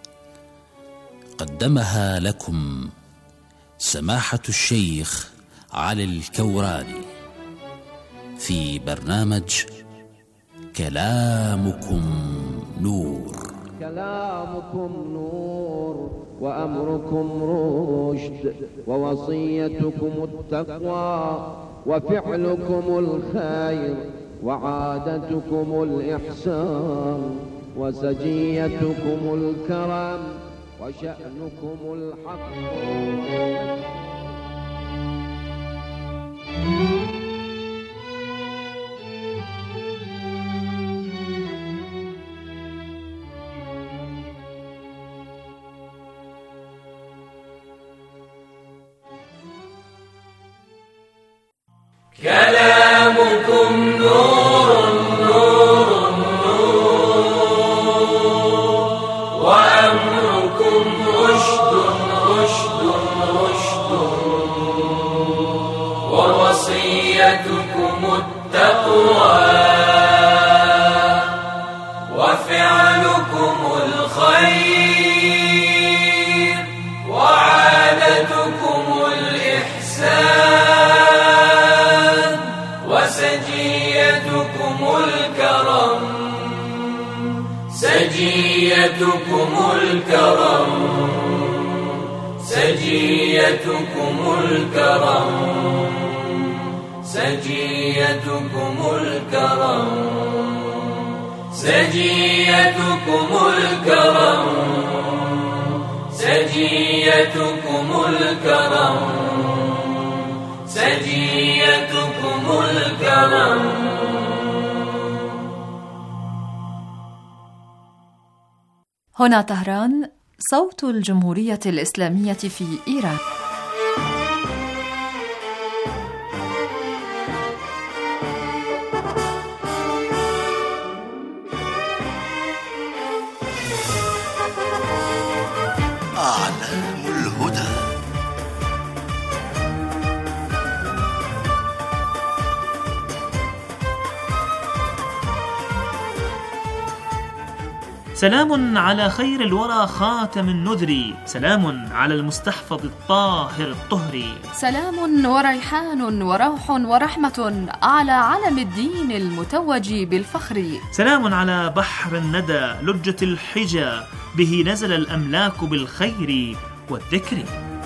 قدمها لكم سماحة الشيخ علي الكوراني في برنامج كلامكم نور. كلامكم نور وأمركم رشد، ووصيتكم التقوى، وفعلكم الخير، وعادتكم الإحسان، وسجيتكم الكرم، وشأنكم الحق. كلامكم نور نور نور، وأمركم رشد رشد رشد، ووصيتكم التقوى، وفعلكم الخير، وعادتكم الإحسان، وسجيتكم الكرم، سجية سجيتكم الكرم سجيتكم الكرم سجيتكم الكرم سجيتكم الكرم سجيتكم الكرم سجيتكم الكرم. هنا طهران، صوت الجمهورية الإسلامية في إيران. أعلام الهدى. سلام على خير الورى خاتم النذر، سلام على المستحفظ الطاهر الطهري، سلام وريحان وروح ورحمة على علم الدين المتوج بالفخر، سلام على بحر الندى لجة الحجى به نزل الأملاك بالخير والذكر.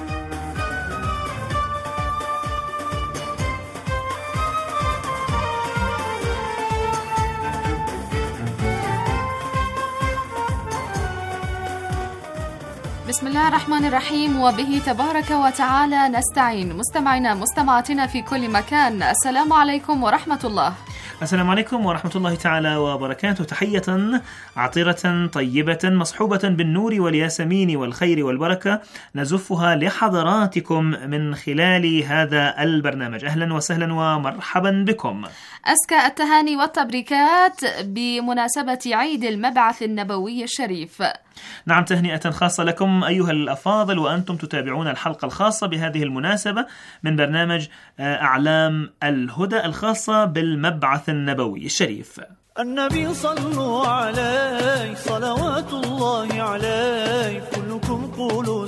بسم الله الرحمن الرحيم، وبه تبارك وتعالى نستعين. مستمعينا مستمعاتنا في كل مكان، السلام عليكم ورحمة الله. السلام عليكم ورحمة الله تعالى وبركاته. تحية عطرة طيبة مصحوبة بالنور والياسمين والخير والبركة نزفها لحضراتكم من خلال هذا البرنامج. أهلا وسهلا ومرحبا بكم. أزكى التهاني والتبريكات بمناسبة عيد المبعث النبوي الشريف. نعم، تهنئة خاصة لكم أيها الأفاضل وأنتم تتابعون الحلقة الخاصة بهذه المناسبة من برنامج أعلام الهدى الخاصة بالمبعث النبوي الشريف. النبي صلوا عليه صلوات الله عليه، كلكم قولوا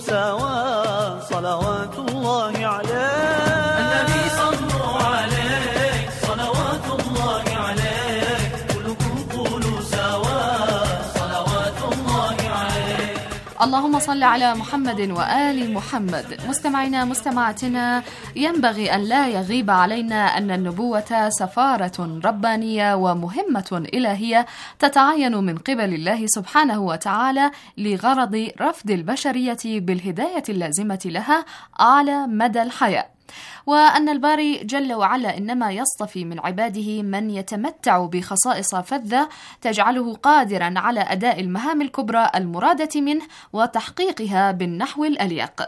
سوا صلوات الله عليه. النبي صلوا عليه صلوات الله عليه، كلكم قولوا سوا صلوات الله عليه. اللهم صل على محمد وآل محمد. مستمعينا مستمعاتنا، ينبغي أن لا يغيب علينا أن النبوة سفارة ربانية ومهمة إلهية تتعين من قبل الله سبحانه وتعالى لغرض رفض البشرية بالهداية اللازمة لها على مدى الحياة، وأن الباري جل وعلا إنما يصطفي من عباده من يتمتع بخصائص فذة تجعله قادرا على أداء المهام الكبرى المرادة منه وتحقيقها بالنحو الأليق.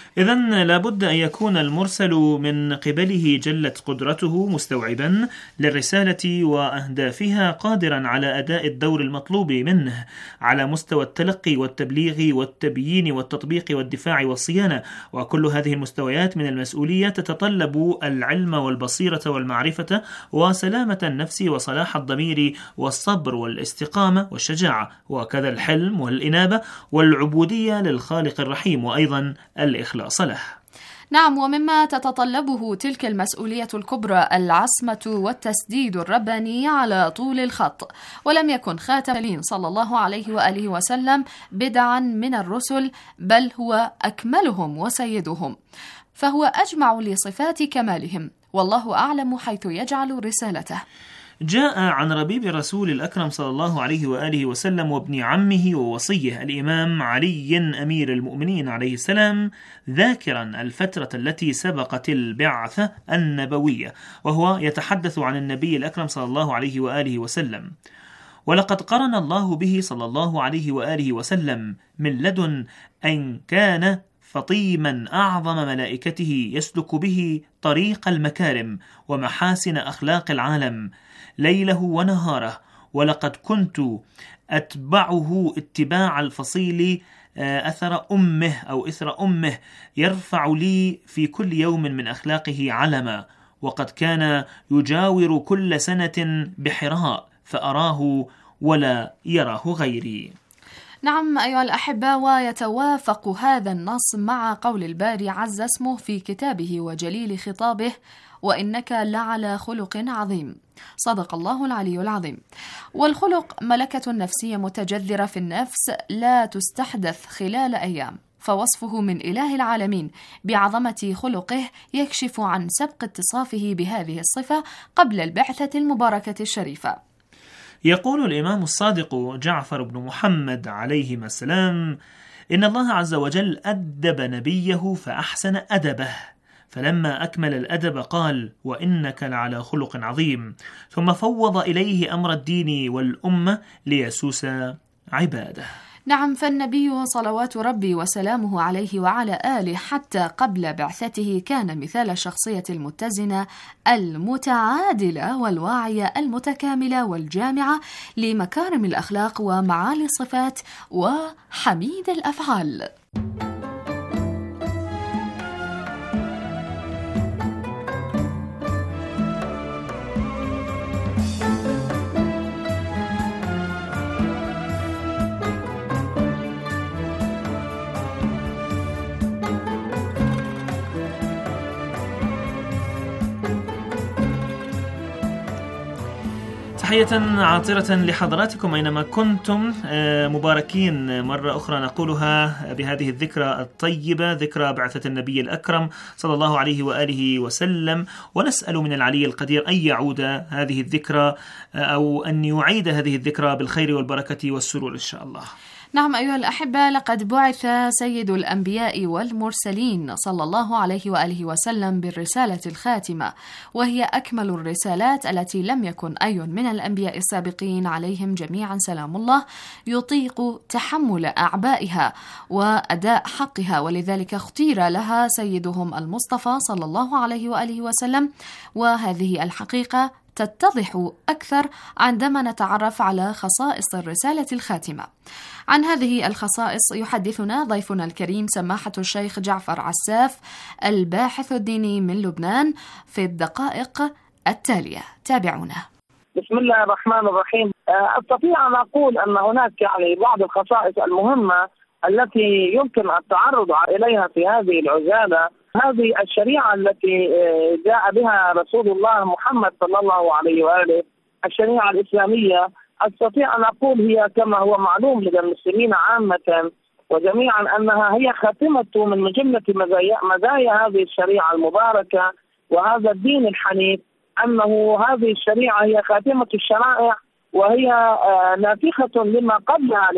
إذن لابد أن يكون المرسل من قبله جلت قدرته مستوعبا للرسالة وأهدافها، قادرا على أداء الدور المطلوب منه على مستوى التلقي والتبليغ والتبيين والتطبيق والدفاع والصيانة. وكل هذه المستويات من المسؤولية تتطلب العلم والبصيرة والمعرفة وسلامة النفس وصلاح الضمير والصبر والاستقامة والشجاعة، وكذا الحلم والإنابة والعبودية للخالق الرحيم، وأيضا الإخلاص له. نعم، ومما تتطلبه تلك المسؤولية الكبرى العصمة والتسديد الرباني على طول الخط. ولم يكن خاتم صلى الله عليه وآله وسلم بدعا من الرسل، بل هو أكملهم وسيدهم، فهو أجمع لصفات كمالهم، والله أعلم حيث يجعل رسالته. جاء عن ربيب رسول الأكرم صلى الله عليه وآله وسلم وابن عمه ووصيه الإمام علي أمير المؤمنين عليه السلام ذاكرا الفترة التي سبقت البعثة النبوية، وهو يتحدث عن النبي الأكرم صلى الله عليه وآله وسلم: ولقد قرن الله به صلى الله عليه وآله وسلم من لدن أن كان فطيما أعظم ملائكته يسلك به طريق المكارم ومحاسن أخلاق العالم ليله ونهاره، ولقد كنت أتبعه اتباع الفصيل أثر أمه أو إثر أمه، يرفع لي في كل يوم من أخلاقه علما، وقد كان يجاور كل سنة بحراء فأراه ولا يراه غيري. نعم أيها الأحبة، ويتوافق هذا النص مع قول الباري عز اسمه في كتابه وجليل خطابه: وإنك لعلى خلق عظيم. صدق الله العلي العظيم. والخلق ملكة نفسية متجذرة في النفس لا تستحدث خلال أيام، فوصفه من إله العالمين بعظمة خلقه يكشف عن سبق اتصافه بهذه الصفة قبل البعثة المباركة الشريفة. يقول الإمام الصادق جعفر بن محمد عليهما السلام: إن الله عز وجل أدب نبيه فأحسن أدبه، فلما أكمل الأدب قال: وإنك لعلى خلق عظيم، ثم فوض إليه أمر الدين والأمة ليسوس عباده. نعم، فالنبي صلوات ربي وسلامه عليه وعلى آله حتى قبل بعثته كان مثال الشخصية المتزنة المتعادلة والواعية المتكاملة والجامعة لمكارم الأخلاق ومعالي الصفات وحميد الأفعال. تحية عاطرة لحضراتكم أينما كنتم، مباركين مرة أخرى نقولها بهذه الذكرى الطيبة، ذكرى بعثة النبي الأكرم صلى الله عليه وآله وسلم، ونسأل من العلي القدير أن يعود هذه الذكرى أو أن يعيد هذه الذكرى بالخير والبركة والسرور إن شاء الله. نعم أيها الأحبة، لقد بعث سيد الأنبياء والمرسلين صلى الله عليه وآله وسلم بالرسالة الخاتمة، وهي أكمل الرسالات التي لم يكن أي من الأنبياء السابقين عليهم جميعا سلام الله يطيق تحمل أعبائها وأداء حقها، ولذلك اختير لها سيدهم المصطفى صلى الله عليه وآله وسلم. وهذه الحقيقة تتضح أكثر عندما نتعرف على خصائص الرسالة الخاتمة. عن هذه الخصائص يحدثنا ضيفنا الكريم سماحة الشيخ جعفر عساف، الباحث الديني من لبنان، في الدقائق التالية. تابعونا. بسم الله الرحمن الرحيم. أستطيع أن أقول أن هناك بعض الخصائص المهمة التي يمكن التعرض إليها في هذه العجالة. هذه الشريعة التي جاء بها رسول الله محمد صلى الله عليه وآله، الشريعة الإسلامية، أستطيع أن أقول هي كما هو معلوم لدى المسلمين عامة وجميعا أنها هي خاتمة من جملة مزايا هذه الشريعة المباركة وهذا الدين الحنيف، أنه هذه الشريعة هي خاتمة الشرائع، وهي نافخة لما قبلها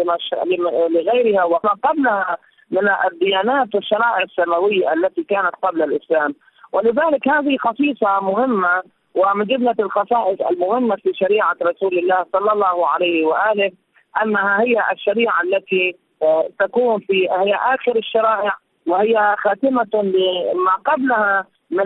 لغيرها وما قبلها من الديانات والشرائع السماوية التي كانت قبل الإسلام. ولذلك هذه خصيصة مهمة ومن جملة الخصائص المهمة في شريعة رسول الله صلى الله عليه وآله أنها هي الشريعة التي تكون هي آخر الشرائع، وهي خاتمة لما قبلها من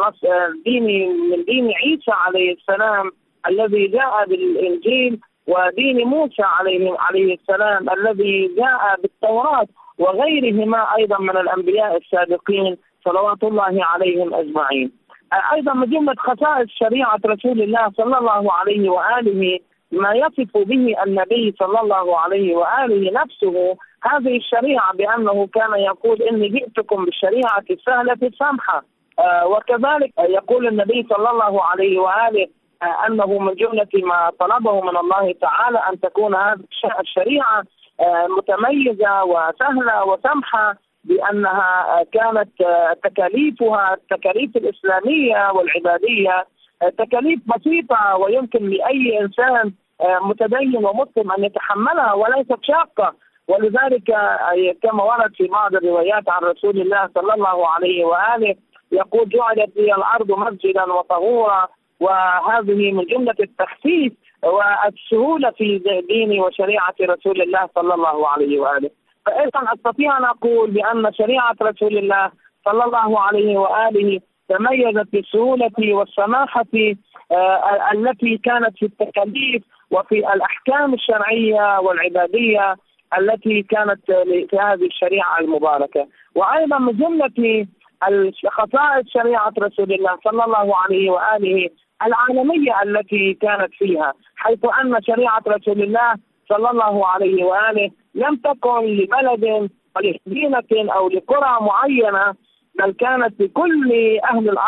دين عيسى عليه السلام الذي جاء بالإنجيل، ودين موسى عليه السلام الذي جاء بالتوراة، وغيرهما أيضا من الأنبياء السابقين صلوات الله عليهم أجمعين. أيضا من جملة خصائص شريعة رسول الله صلى الله عليه وآله ما يصف به النبي صلى الله عليه وآله نفسه هذه الشريعة بأنه كان يقول: إني جئتكم بالشريعة السهلة السمحة. وكذلك يقول النبي صلى الله عليه وآله أنه من جملة ما طلبه من الله تعالى أن تكون هذه الشريعة متميزة وسهلة وسمحة، بأنها كانت تكاليفها التكاليف الإسلامية والعبادية تكاليف بسيطة ويمكن لأي إنسان متدين ومسلم أن يتحملها وليست شاقة. ولذلك كما ورد في بعض الروايات عن رسول الله صلى الله عليه وآله يقول: جعلت لي الأرض مسجدا وطهورا. وهذه من جملة التخفيف والسهولة في دين وشريعة رسول الله صلى الله عليه وآله. فأيضا أستطيع أن أقول بأن شريعة رسول الله صلى الله عليه وآله تميزت بالسهولة والسماحة التي كانت في التكاليف وفي الأحكام الشرعية والعبادية التي كانت في هذه الشريعة المباركة. وأيضا من جملة خصائص شريعة رسول الله صلى الله عليه وآله العالمية التي كانت فيها، حيث أن شريعة رسول الله صلى الله عليه وآله لم تكن لبلد أو لمدينة أو لقرى معينة، بل كانت لكل أهل الأرض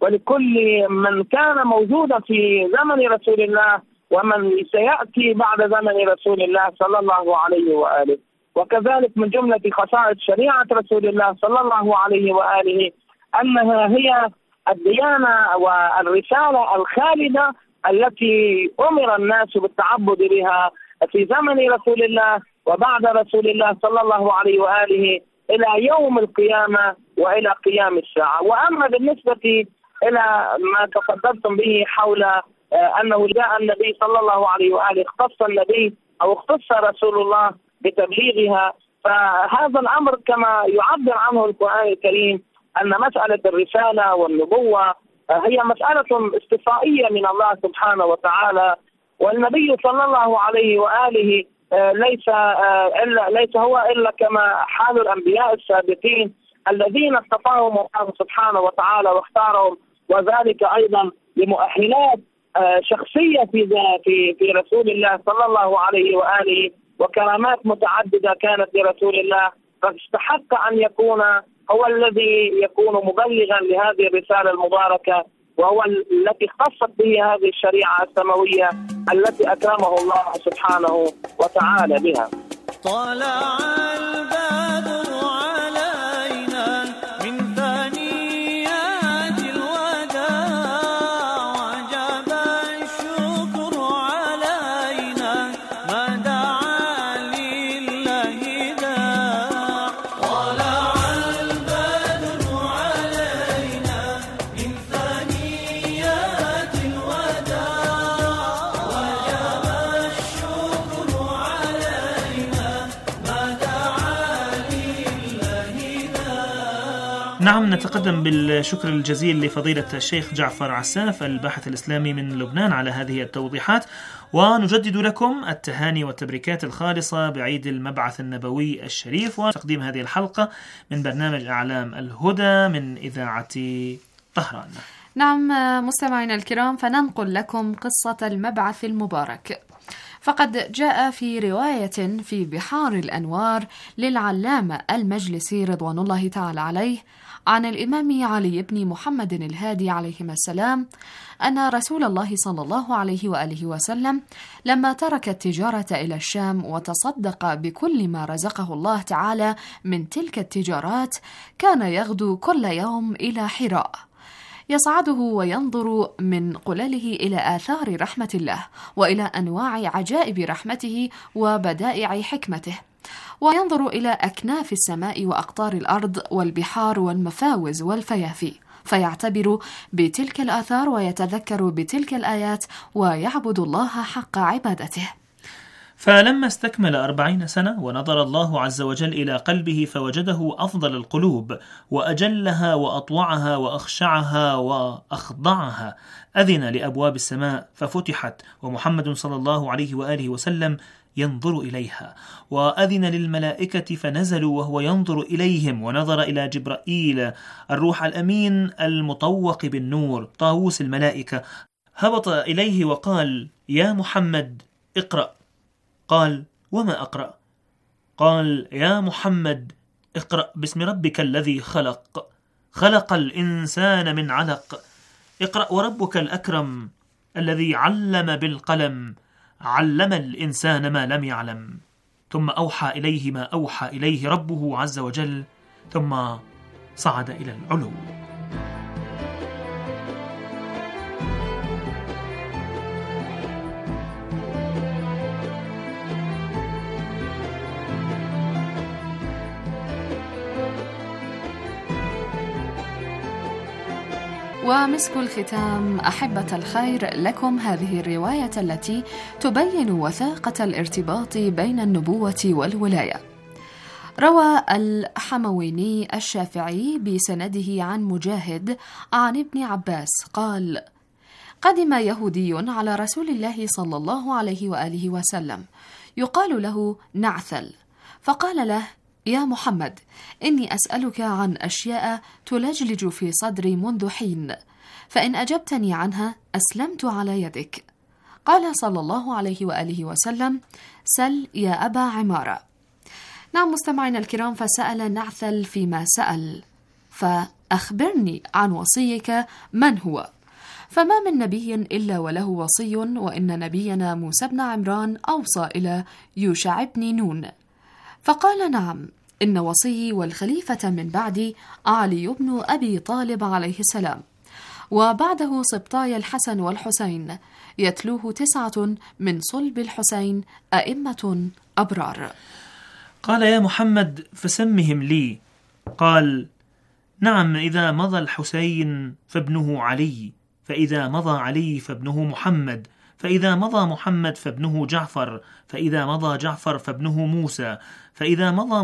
ولكل من كان موجودا في زمن رسول الله ومن سيأتي بعد زمن رسول الله صلى الله عليه وآله. وكذلك من جملة خصائص شريعة رسول الله صلى الله عليه وآله أنها هي الديانة والرسالة الخالدة التي أمر الناس بالتعبد بها في زمن رسول الله وبعد رسول الله صلى الله عليه وآله إلى يوم القيامة وإلى قيام الساعة. وأما بالنسبة إلى ما تفضلتم به حول أنه جاء النبي صلى الله عليه وآله اختص النبي أو اختص رسول الله بتبليغها، فهذا الأمر كما يعبر عنه القرآن الكريم أن مسألة الرسالة والنبوة هي مسألة استفائية من الله سبحانه وتعالى، والنبي صلى الله عليه وآله ليس هو إلا كما حال الأنبياء السابقين الذين اصطفاهم الله سبحانه وتعالى واختارهم، وذلك أيضا لمؤهلات شخصية في رسول الله صلى الله عليه وآله وكرامات متعددة كانت لرسول الله، فاستحق أن يكون هو الذي يكون مبلغا لهذه الرسالة المباركة، وهو التي اختصت به هذه الشريعة السماوية التي أكرمه الله سبحانه وتعالى بها. طلع البدر علينا من ثنيات الوداع وجب الشكر علينا ما دعا لله داع. طلع البدر علينا من ثنيات الوداع وجب الشكر علينا ما دعا لله داع. نعم، نتقدم بالشكر الجزيل لفضيلة الشيخ جعفر عساف الباحث الإسلامي من لبنان على هذه التوضيحات، ونجدد لكم التهاني والتبريكات الخالصة بعيد المبعث النبوي الشريف وتقديم هذه الحلقة من برنامج أعلام الهدى من إذاعة طهران. نعم مستمعينا الكرام، فننقل لكم قصة المبعث المبارك. فقد جاء في رواية في بحار الأنوار للعلامة المجلسي رضوان الله تعالى عليه عن الإمام علي بن محمد الهادي عليهما السلام أن رسول الله صلى الله عليه وآله وسلم لما ترك التجارة إلى الشام وتصدق بكل ما رزقه الله تعالى من تلك التجارات كان يغدو كل يوم إلى حراء يصعده وينظر من قلله إلى آثار رحمة الله وإلى أنواع عجائب رحمته وبدائع حكمته، وينظر إلى أكناف السماء وأقطار الأرض والبحار والمفاوز والفيافي، فيعتبر بتلك الآثار ويتذكر بتلك الآيات ويعبد الله حق عبادته. فلما استكمل 40 سنة ونظر الله عز وجل إلى قلبه فوجده أفضل القلوب وأجلها وأطوعها وأخشعها وأخضعها، أذن لأبواب السماء ففتحت ومحمد صلى الله عليه وآله وسلم ينظر إليها، وأذن للملائكة فنزلوا وهو ينظر إليهم، ونظر إلى جبرائيل الروح الأمين المطوق بالنور طاووس الملائكة، هبط إليه وقال: يا محمد اقرأ. قال: وما أقرأ؟ قال: يا محمد اقرأ باسم ربك الذي خلق، خلق الإنسان من علق، اقرأ وربك الأكرم الذي علم بالقلم، علم الإنسان ما لم يعلم. ثم أوحى إليه ما أوحى إليه ربه عز وجل، ثم صعد إلى العلو. ومسك الختام أحبة الخير لكم هذه الرواية التي تبين وثاقة الارتباط بين النبوة والولاية. روى الحمويني الشافعي بسنده عن مجاهد عن ابن عباس قال: قدم يهودي على رسول الله صلى الله عليه وآله وسلم يقال له نعثل، فقال له: يا محمد، إني أسألك عن أشياء تلجلج في صدري منذ حين، فإن أجبتني عنها أسلمت على يدك. قال صلى الله عليه وآله وسلم: سل يا أبا عمارة. نعم مستمعينا الكرام، فسأل نعثل فيما سأل، أخبرني عن وصيك من هو؟ فما من نبي إلا وله وصي، وإن نبينا موسى بن عمران أوصى إلى يوشع بن نون. فقال نعم، إن وصي والخليفة من بعدي علي بن أبي طالب عليه السلام، وبعده سبطاي الحسن والحسين، يتلوه 9 من صلب الحسين أئمة أبرار. قال: يا محمد فسمهم لي. قال: نعم، إذا مضى الحسين فابنه علي، فإذا مضى علي فابنه محمد، فإذا مضى محمد فابنه جعفر، فإذا مضى جعفر فابنه موسى، فإذا مضى